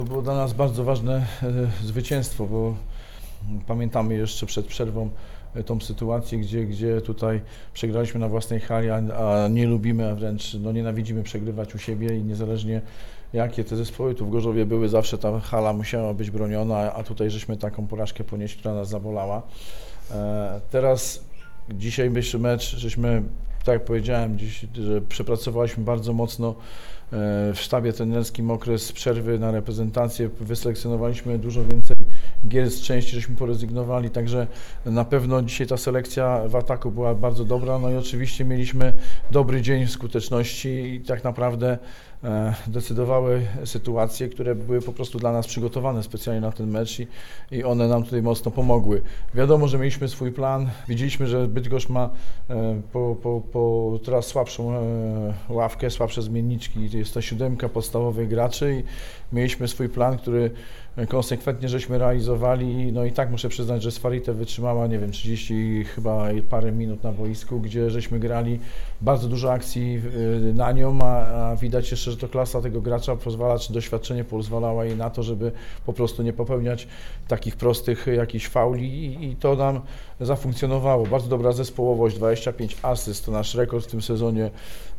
To było dla nas bardzo ważne zwycięstwo, bo pamiętamy jeszcze przed przerwą tą sytuację, gdzie tutaj przegraliśmy na własnej hali, a nie lubimy, a wręcz nienawidzimy przegrywać u siebie i niezależnie jakie te zespoły tu w Gorzowie były, zawsze ta hala musiała być broniona, a tutaj żeśmy taką porażkę ponieśli, która nas zabolała. Teraz dzisiejszy mecz, żeśmy, tak jak powiedziałem, że przepracowaliśmy bardzo mocno w sztabie trenerskim okres przerwy na reprezentację, wyselekcjonowaliśmy dużo więcej gier z części, żeśmy porezygnowali, także na pewno dzisiaj ta selekcja w ataku była bardzo dobra, no i oczywiście mieliśmy dobry dzień w skuteczności i tak naprawdę decydowały sytuacje, które były po prostu dla nas przygotowane specjalnie na ten mecz i one nam tutaj mocno pomogły. Wiadomo, że mieliśmy swój plan, widzieliśmy, że Bydgoszcz ma po teraz słabszą ławkę, słabsze zmienniczki, jest to 7 podstawowych graczy i mieliśmy swój plan, który konsekwentnie żeśmy realizowali, no i tak muszę przyznać, że Sfarite wytrzymała, nie wiem, 30 chyba parę minut na boisku, gdzie żeśmy grali bardzo dużo akcji na nią, a widać jeszcze, że to klasa tego gracza pozwala, czy doświadczenie pozwalała jej na to, żeby po prostu nie popełniać takich prostych jakichś fauli i to nam zafunkcjonowało. Bardzo dobra zespołowość, 25 asyst, to nasz rekord w tym sezonie.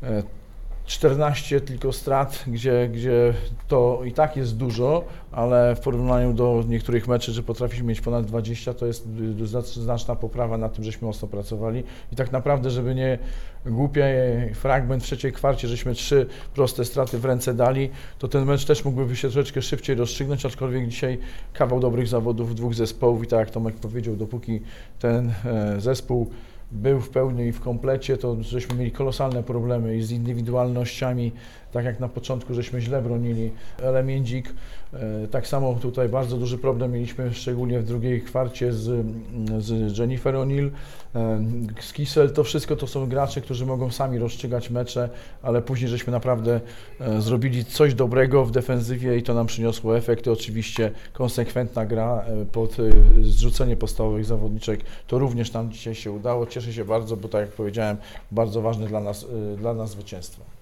14 tylko strat, gdzie to i tak jest dużo, ale w porównaniu do niektórych meczów, że potrafiliśmy mieć ponad 20, to jest znaczna poprawa na tym, żeśmy mocno pracowali i tak naprawdę, żeby nie głupie fragment w trzeciej kwarcie, żeśmy 3 proste straty w ręce dali, to ten mecz też mógłby się troszeczkę szybciej rozstrzygnąć, aczkolwiek dzisiaj kawał dobrych zawodów dwóch zespołów i tak jak Tomek powiedział, dopóki ten zespół był w pełni i w komplecie, to żeśmy mieli kolosalne problemy i z indywidualnościami, tak jak na początku żeśmy źle bronili. Międzik, tak samo tutaj bardzo duży problem mieliśmy, szczególnie w drugiej kwarcie z Jennifer O'Neill, z Kissel, to wszystko to są gracze, którzy mogą sami rozstrzygać mecze, ale później żeśmy naprawdę zrobili coś dobrego w defensywie i to nam przyniosło efekty. Oczywiście konsekwentna gra pod zrzucenie podstawowych zawodniczek, to również nam dzisiaj się udało. Cieszę się bardzo, bo tak jak powiedziałem, bardzo ważne dla nas zwycięstwo.